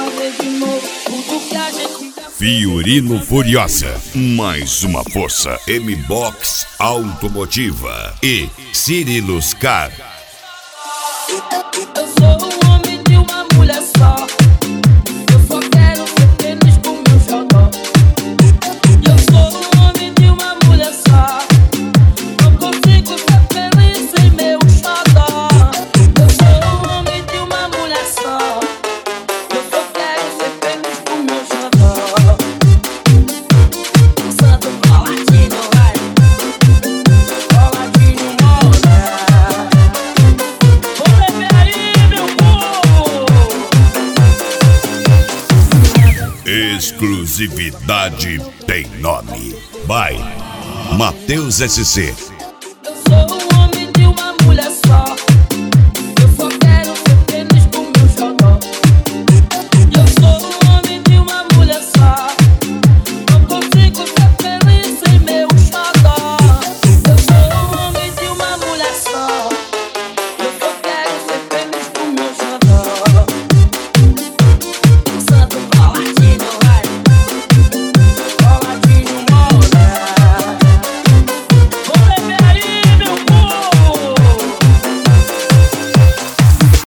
Fiorino Furiosa, mais uma força. M-Box Automotiva e Cirilos Car. Eu sou um homem de uma mulher só. Eu só quero ser feliz com meu xodó. Eu sou um homem de uma mulher só. Não consigo ser feliz sem meu xodó. Eu sou um homem de uma mulher só. Eu só quero ser feliz com meu xodó. Santo coladinho, vai. Coladinho, moda. Vou beber aí, meu povo. Exclusividade tem nome. Vai, Matheus SC. Eu sou um homem de uma mulher só.